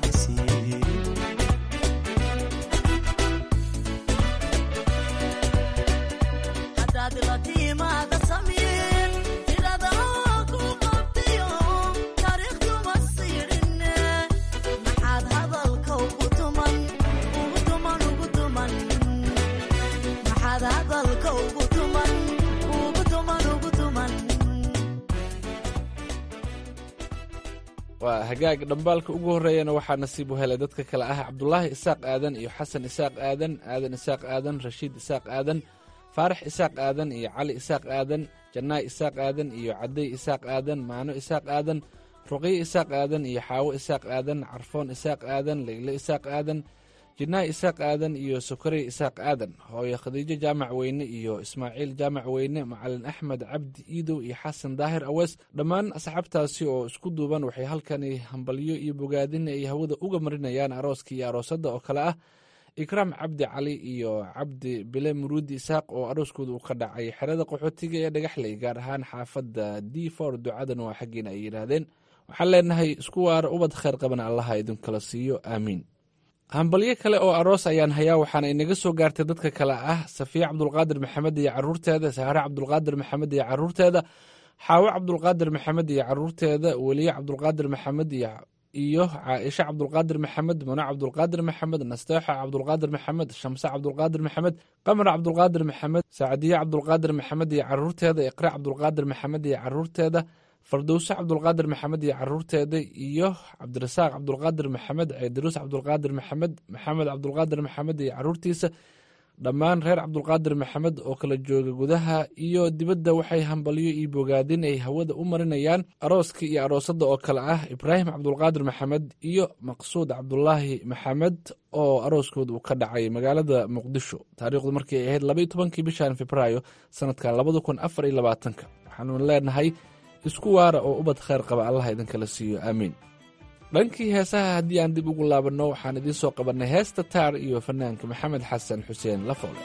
waa hagaag dhambaalka ugu horreeyana waxaa nasiib u helay dadka kale ah cabdulaahi isaaq aadan iyo xasan isaaq aadan aadan isaaq aadan rashiid isaaq aadan faarax isaaq aadan iyo cali isaaq aadan jannaay isaaq aadan iyo cadday isaaq aadan maano isaaq aadan ruqiyo isaaq aadan iyo xaawo isaaq aadan carfoon isaaq aadan leyle isaaq aadan jinnaay isaaq aadan iyo sokorey isaaq aadan hooyo khadiijo jaamac weyne iyo ismaaciil jaamac weyne macalin axmed cabdi iidow iyo xasan daahir awees dhammaan asxaabtaasi oo isku duuban waxay halkani hambalyo iyo bogaadin ay hawada uga marinayaan arooska iyo aroosadda oo kale ah ikraam cabdi cali iyo cabdi bile muruudi isaaq oo arooskooda uu ka dhacay xerada qaxootiga ee dhagaxley gaar ahaan xaafadda d for ducadan waa xaggiina ay yidhaahdeen waxaan leenahay isku waara ubad khayr qabana allaha idinkala siiyo aamiin hambalyo kale oo aroos ayaan hayaa waxaana inaga soo gaartay dadka kale ah safiya cabdulqaadir maxamed iyo caruurteeda sahare cabdulqaadir maxamed iyo caruurteeda xaawo cabdulqaadir maxamed iyo caruurteeda weliye cabdulqaadir maxamed iyo caaisha cabdulqaadir maxamed mano cabdulqaadir maxamed nasteexa cabdulqaadir maxamed shamse cabdulqaadir maxamed qamar cabdulqaadir maxamed sacdiye cabdulqaadir maxamed iyo caruurteeda iqra cabdulqaadir maxamed iyo caruurteeda fardowse cabdulqaadir maxamed iyo caruurteeda iyo cabdirasaaq cabdulqaadir maxamed ceediruus cabdulqaadir maxamed maxamed cabdulqaadir maxamed iyo caruurtiisa dhammaan reer cabdulqaadir maxamed oo kala jooga gudaha iyo dibadda waxay hambalyo iyo bogaadin ay hawada u marinayaan arooska iyo aroosadda oo kale ah ibraahim cabdulqaadir maxamed iyo maqsuud cabdulaahi maxamed oo arooskooda uu ka dhacay magaalada muqdisho taariikhdu markii ay ahayd labaiyo tobankii bishan febraayo sanadka labada kun afar iyo labaatanka waxaanu leenahay isku waara oo ubad khayr qaba allah idinkala siiyo aamiin dhankii heesaha haddii aan dib ugu laabanno waxaan idiin soo qabannay heesta taar iyo fanaanka maxamed xasan xuseen lafoole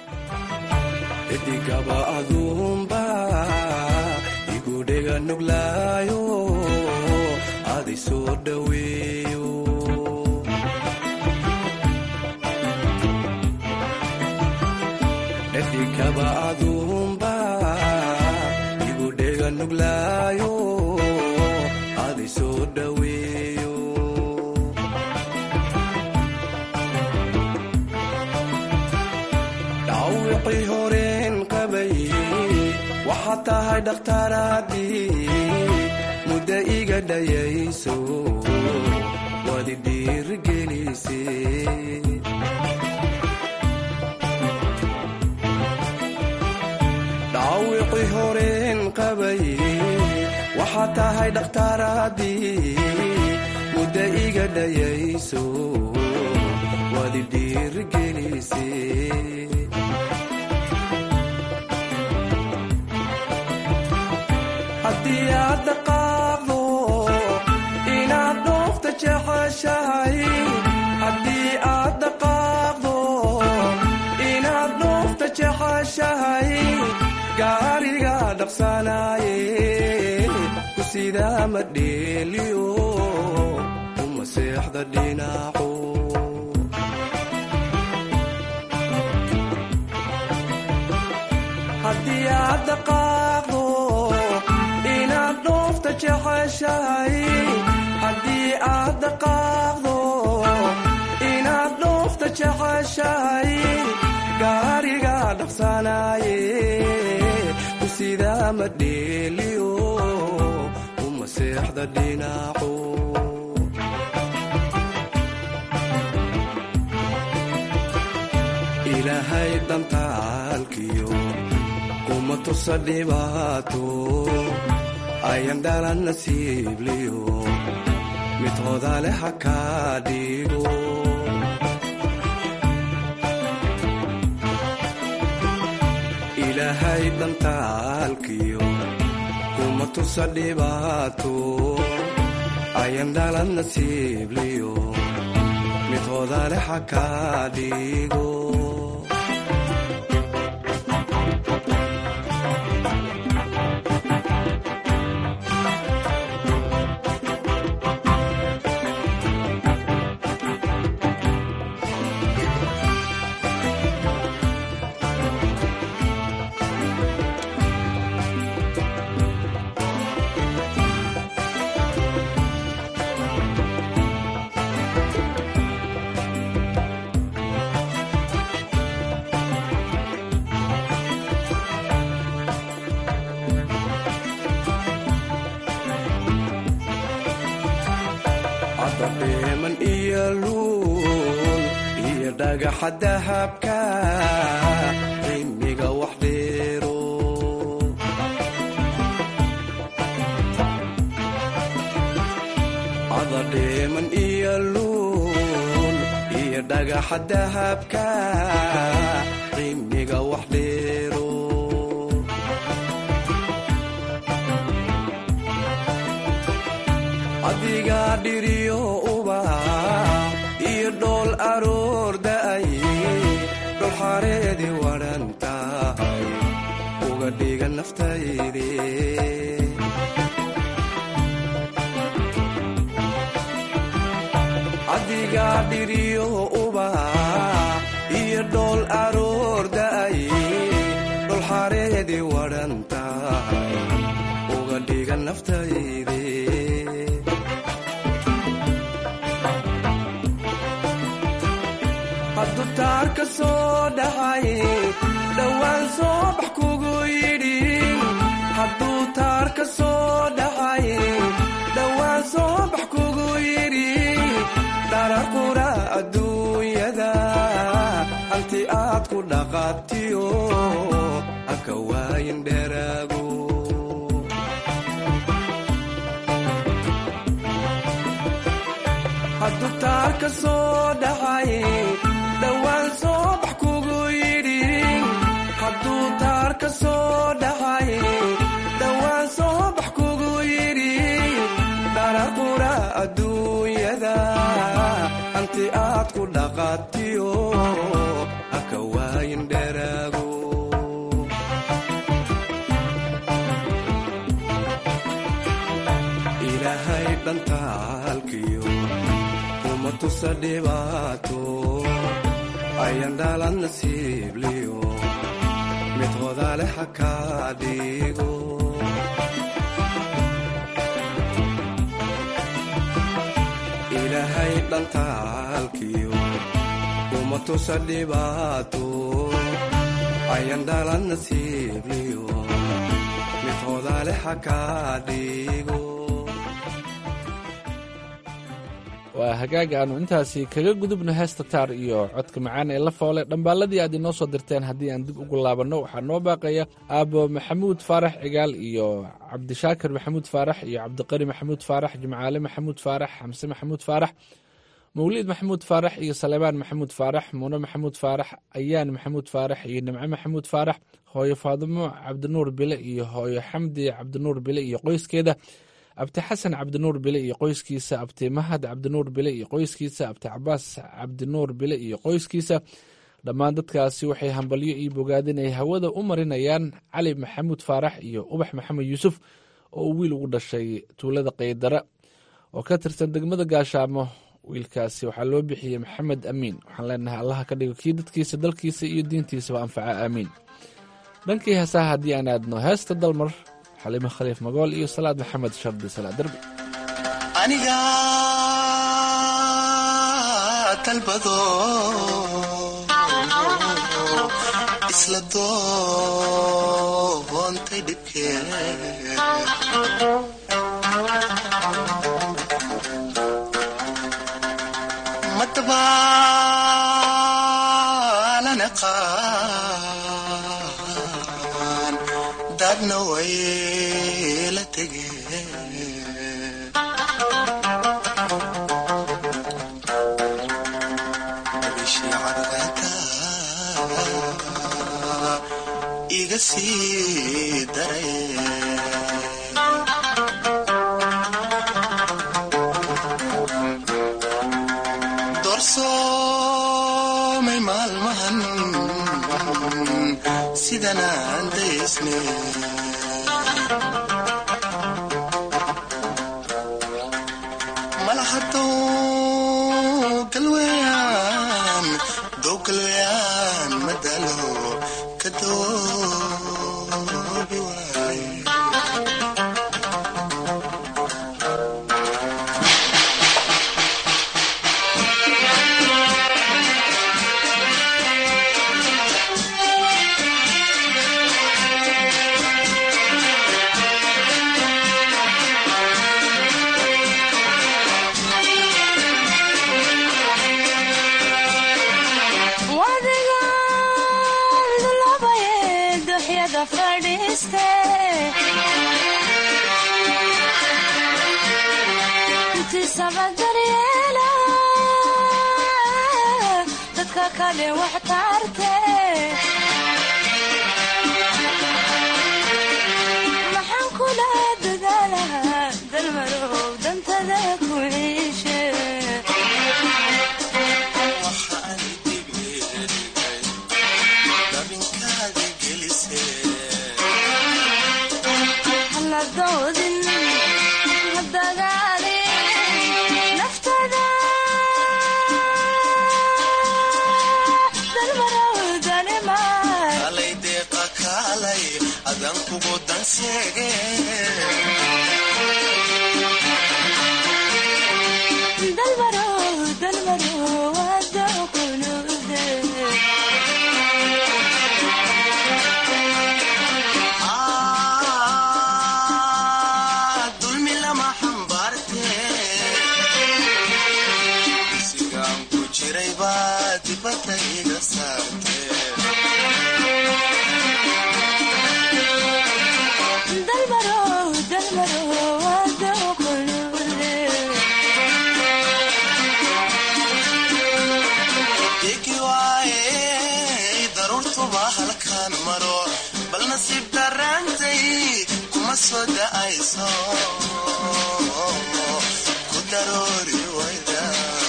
idigaba aduunba igudhega nuglaayo adi soo dhoweeyo idigaba aduunba igudhega nuglaayo adi soo dhoweeyo dhawicii horeen qabay waxaad tahay dhakhtaaraadii muddo iga dhayayso wadi dhiirigelise dhawicii horeen qabay waxaad tahay dhakhtaaraadii muddo iga dhayayso wadi dhiirigelise haddii aad dhaqaaqdo inaad dhoofta jeceshahay haddii aad dhaqaaqdo inaad dhoofta jeceshahay gaariga dhaqsanaaye ku sidaa ma dheeliyo uma seexda dhinaco haddii aad dhaqaaqdo inaad dhoofta jeceshahay haddii aad dhaqaaqdo inaad dhoofta jeceshahay gaariga dhaqsanaaye ku sidaa ma dheeliyo uma seexda dhinaco ilaahay dhantaalkiyo kuma tusa dhibaato ayan dhalan nasiibliyo mid hodale ha kaa dhigo ilaahay dhantaalkiyo kuma tusa dhibaato ayan dhalan nasiibliyo mid hodale ha kaa dhigo dhagaxa dahabka qiimiga wax dheero adadheeman iyo luul iyo dhagaxa dahabka qiimiga wax dheero adiga dhiriyo ubax iyo dhool aroor da'ay dhul xareedi wadhan tahay uga dhiga naftayde adiga dhiriyo ubax iyo dhool aroor da'ay dhul xareedi wadhan tahay uga dhiga naftayde hadduu taarka soo dhacay dhowaan soo bax kugu yidhi hadduu taarka soo dhacay dhowaan soo bax kugu yidhi dharaqura adduunyada hanti aad ku dhaqaatiyo haka waayin dheeraago hadduu taarka soo dhacay dhowaan soo bax kugu yidhi hadduu taarka soo dhacay dhowaan soo bax kugu yidhi dharaqura adduunyada hanti aad ku dhaqaatiyo haka waayin dheeraago ilaahay dhantaalkiyo kuma tusa dhibaato ayan dhalan nasiibliyo mid hodale hakaa dhigo ilaahay dhantaalkiyo kuma tusa dhibaato ayan dhalan nasiibliyo mid hodale hakaa dhigo waa hagaag aanu intaasi kaga gudubno heesta taar iyo codka macaan ee la foole dhambaalladii aad inoo soo dirteen haddii aan dib ugu laabanno waxaa noo baaqaya aabo maxamuud faarax cigaal iyo cabdishaakir maxamuud faarax iyo cabdiqari maxamuud faarax jimcaale maxamuud faarax xamse maxamuud faarax mawliid maxamuud faarax iyo saleebaan maxamuud faarax muune maxamuud faarax ayaan maxamuud faarax iyo nimco maxamuud faarax hooyo faadimo cabdinuur bile iyo hooyo xamdi cabdinuur bile iyo qoyskeeda abti xasan cabdinuur bile iyo qoyskiisa abti mahad cabdinuur bile iyo qoyskiisa abti cabaas cabdinuur bile iyo qoyskiisa dhammaan dadkaasi waxay hambalyo iyo bogaadin ay hawada u marinayaan cali maxamuud faarax iyo ubax maxamed yuusuf oo uu wiil ugu dhashay tuulada qaydara oo ka tirsan degmada gaashaamo wiilkaasi waxaa loo bixiyey maxamed amiin waxaan leenahay allaha ka dhigo kii dadkiisa dalkiisa iyo diintiisaba anfaca aamiin dhankii heesaha haddii aan aadno heesta dalmar xalimo khaliif magool iyo salaad maxamed shardi salaad derbi aniga dalbado isla doontay dhibkee madabaalana qaan dadna way la tegeen bishii carrada iga sii dareen doorsoomay maalmahan sidanaan daysne malahadow galweyaan dow galweyaan madalo ka doobi waay dibada fadhiiste intiisaba daryeela dadka kale wax taarte maxaan kula dadaalaha dalmarow dantada ku ciishe haladoodin hadagaalin naftada dalmarow danimaan kalay deeqa kaalay adan kugu danseege dalmarow dalmarow wada kunuude dulmi lama xambaarte sigaan ku jiray baa dibadda iga saarte dalmarow dalmarow wada kunuude degi waaye daruurtuba halkaan maro bal nasiib daraantay kuma soo da'ayso ku daroori wayda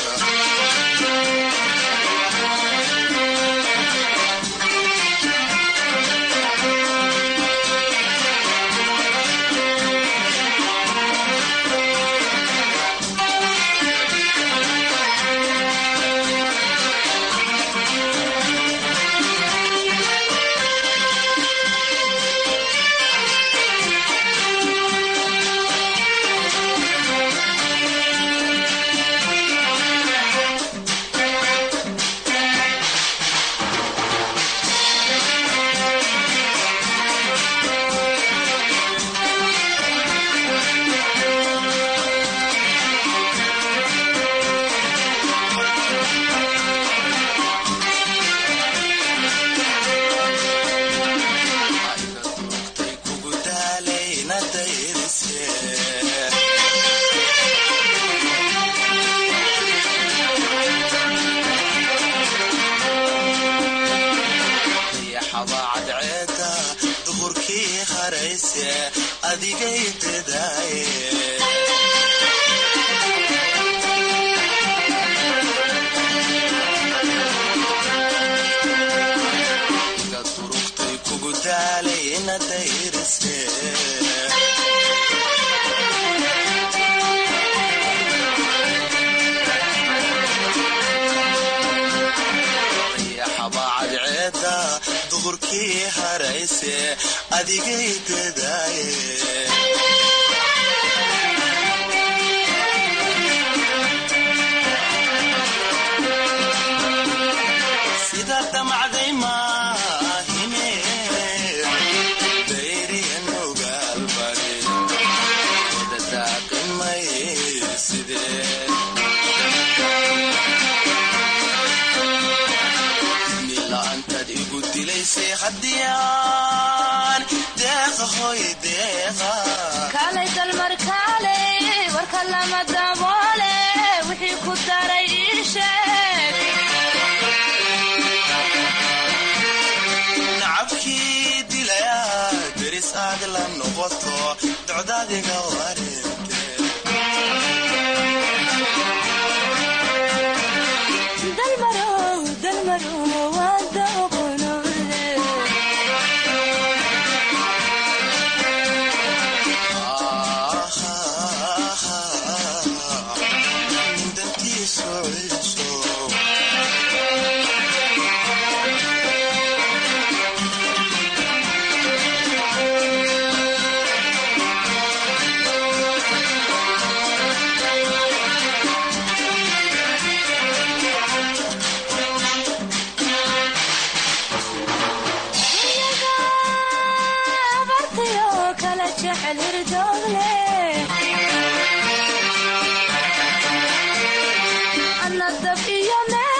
kugu daalayna dayrise dayaxaba cadceeda duhurkii harayse adigay dadaaye iga durugtay kugu daalayna dayrise dayaxaba cadceeda duhurkii harayse adigay dadaaye sida damacday maahine dayriyan ogaalbari wada daaqimay sidee nila'aantaad igu dilaysay haddiyaan deeqa hoy deeqa kaalay dalmar kaalay warka lama daboole wixii ku daray ii sheeg nacabkii dilaya deris aad la noqoto docdaadiga wareegte dalmarow dalmarow wada kunuude dantiisu ciiso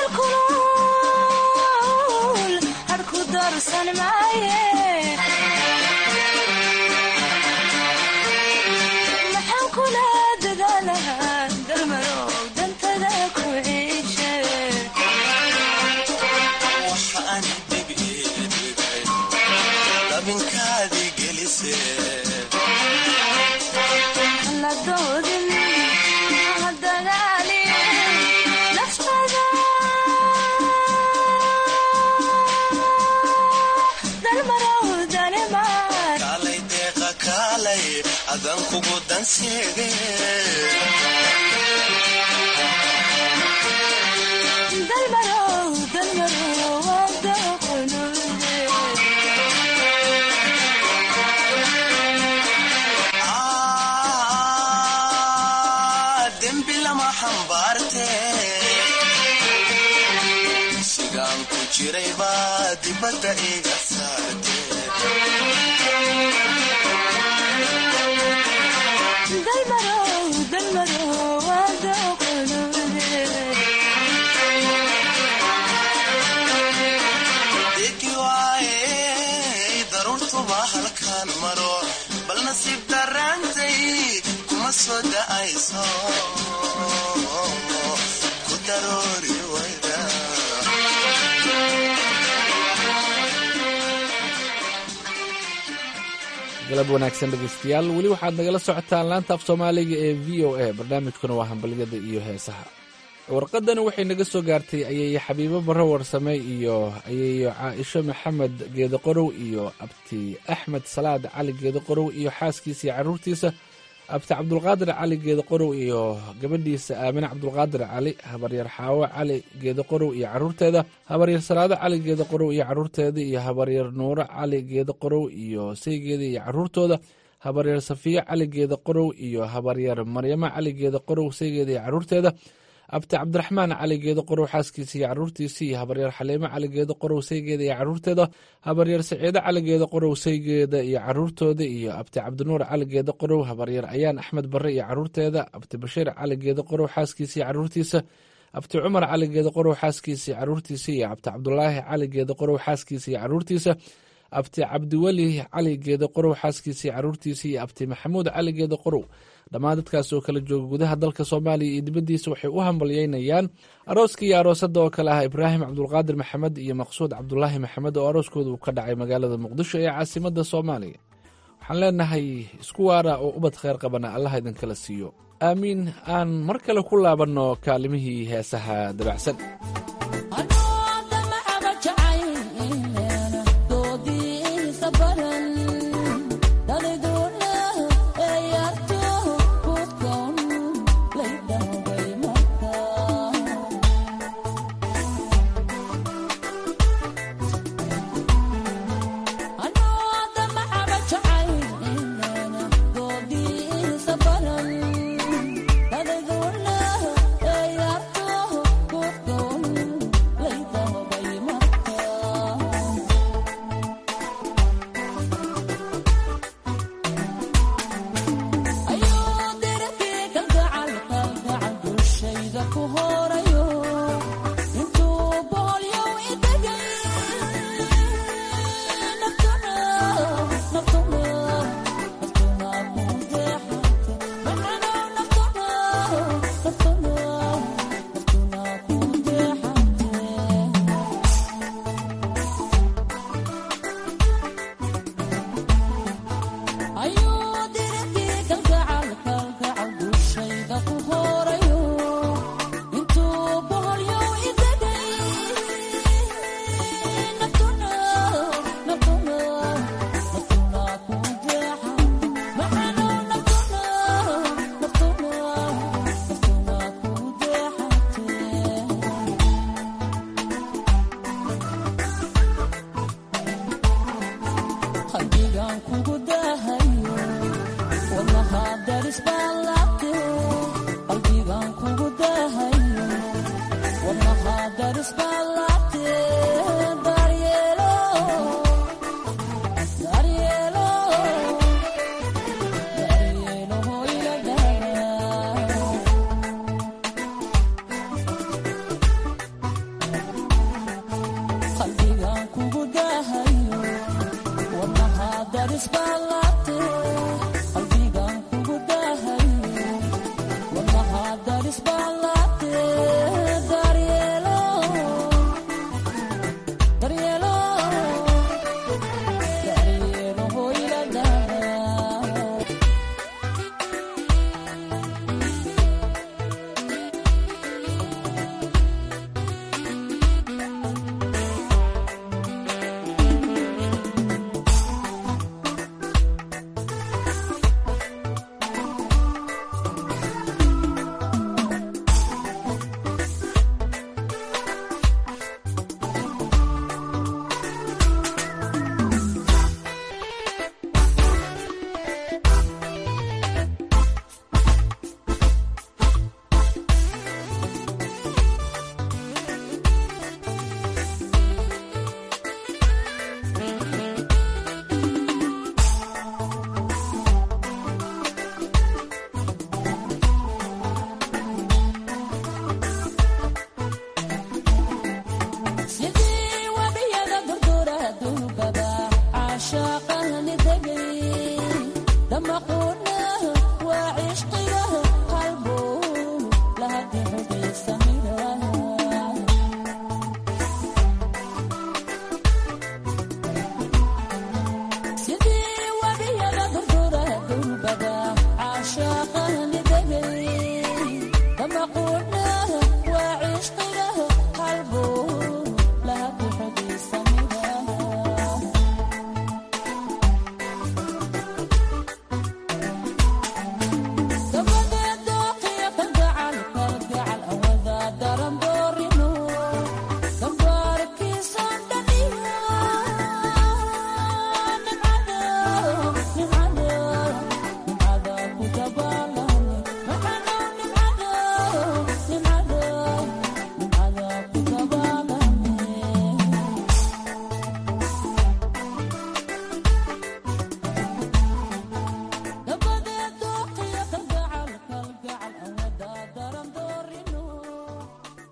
darsan maaye adan kugu danseege dalmarow dalmarow wada qulude ah dembi lama xambaarte sigaan ku jiray baa dibadda iga saarte dalmarow dalmarow wada qulude degi waaye daruurtuba halkaan maro bal nasiib daraantay kuma soo da'ayso ku daroori wayda galab wanaagsan dhegaystayaal weli waxaad nagala socotaan laanta af soomaaliga ee v o a barnaamijkuna waa hambalyada iyo heesaha warqadani waxay naga soo gaartay ayay xabiibo barre warsame iyo ayayo caaisho maxamed geedoqorow iyo abti axmed salaad cali geedoqorow iyo xaaskiisa iyo carruurtiisa abti cabdulqaadir cali geedoqorow iyo gabadhiisa aamine cabdulqaadir cali habaryar xaawo cali geedoqorow iyo carruurteeda habaryar salaado cali geedoqorow iyo carruurteeda iyo habaryar nuuro cali geedoqorow iyo saygeeda iyo carruurtooda habaryar safiyo cali geedoqorow iyo habaryar maryamo cali geedoqorow saygeeda iyo carruurteeda abti cabdiraxmaan cali geedoqorow xaaskiisa iyo carruurtiisa iyo habaryar xaliimo cali geedoqorow saygeeda iyo carruurteeda habaryar saciide cali geedoqorow saygeeda iyo carruurtooda iyo abti cabdinuur cali geedoqorow habaryar ayaan axmed barre iyo carruurteeda abti bashiir cali geedoqorow xaaskiisa iyo carruurtiisa abti cumar cali geedoqorow xaaskiisa iyo carruurtiisa iyo abti cabdulaahi cali geedoqorow xaaskiisa iyo carruurtiisa abti cabdiweli cali geedoqorow xaaskiisa iyo carruurtiisa iyo abti maxamuud cali geedoqorow dhammaan dadkaas oo kala jooga gudaha dalka soomaaliya iyo dibaddiisa waxay u hambalyeynayaan arooska iyo aroosada oo kale ah ibraahim cabdulqaadir maxamed iyo maqsuud cabdulaahi maxamed oo arooskooda uu ka dhacay magaalada muqdisho ee caasimada soomaaliya waxaan leenahay isku waara oo ubad kheyr qabana allah idinkala siiyo aamiin aan mar kale ku laabanno kaalimihii heesaha dabacsan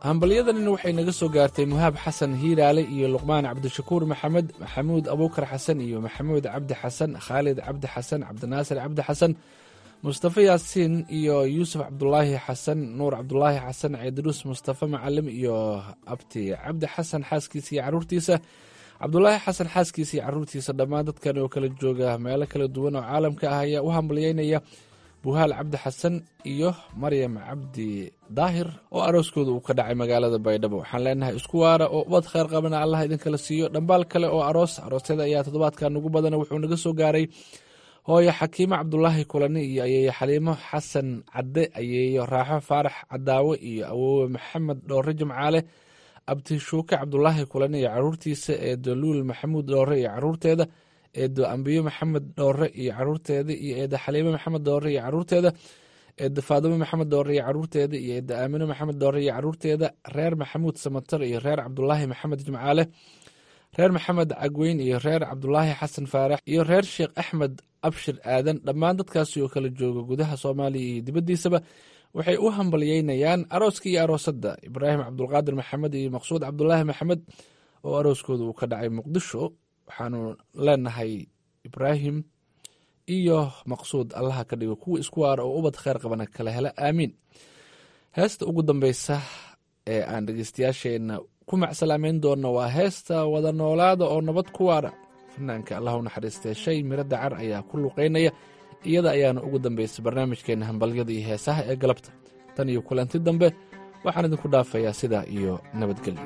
hambalyadanina waxay naga soo gaartay muhaab xasan hiiraale iyo luqmaan cabdishakuur maxamed maxamuud abuukar xasan iyo maxamuud cabdi xasan khaalid cabdi xasan cabdinaasir cabdi xasan mustafa yaasiin iyo yuusuf cabdulaahi xasan nuur cabdulaahi xasan ciidruus mustafa macalim iyo abti cabdi xasan xaaskiisa iyo caruurtiisa cabdulaahi xasan xaaskiisa iyo caruurtiisa dhammaan dadkan oo kala jooga meelo kala duwan oo caalamka ah ayaa u hambalyeynaya buhaal cabdi xasan iyo maryam cabdi daahir oo arooskooda uu ka dhacay magaalada baydhabo. waxaan leenahay isku waara oo ubad kheyr qabana allah idinkala siiyo. dhambaal kale oo aroos aroosyada ayaa toddobaadkan ugu badana wuxuu naga soo gaaray hooyo xakiimo cabdulaahi kulani iyo ayeeyo xaliimo xasan cadde, ayeeyo raaxo faarax cadaawe iyo awoowe maxamed dhoore jimcaale, abti shuuke cabdulaahi kulani iyo caruurtiisa, eedo luul maxamuud dhoore iyo caruurteeda, eedo ambiyo maxamed dhoore iyo caruurteeda iyo eedo xaliimo maxamed dhoore iyo caruurteeda, eedo faadimo maxamed dhoore iyo caruurteeda iyo eedo aamino maxamed dhoore iyo caruurteeda, reer maxamuud samatar iyo reer cabdulaahi maxamed jimcaale, reer maxamed cagweyn iyo reer cabdulaahi xasan faarax iyo reer sheekh axmed abshir aadan. dhammaan dadkaasi oo kala jooga gudaha soomaaliya iyo dibaddiisaba waxay u hambalyeynayaan arooska iyo aroosadda ibraahim cabdulqaadir maxamed iyo maqsuud cabdulaahi maxamed oo arooskooda uu ka dhacay muqdisho. waxaanu leenahay ibraahim iyo maqsuud allaha ka dhigo kuwa isku waara oo ubad kheyr qabana kala hela, aamiin. heesta ugu dambeysa ee aan dhegeystayaasheenna ku macsalaameyn doona waa heesta wada noolaada oo nabad ku waara. fanaanka allah u naxariistee shay miro dacar ayaa ku luqeynaya, iyada ayaana ugu dambaysa barnaamijkeenna hambalyada iyo heesaha ee galabta. tan iyo kulanti dambe waxaan idinku dhaafayaa sidaa iyo nabadgelyo.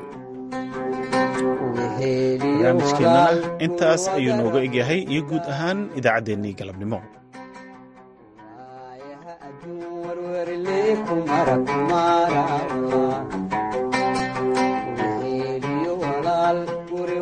barnaamijkeennana intaas ayuu nooga egyahay iyo guud ahaan idaacaddeenii galabnimo. warwerle kumara kumara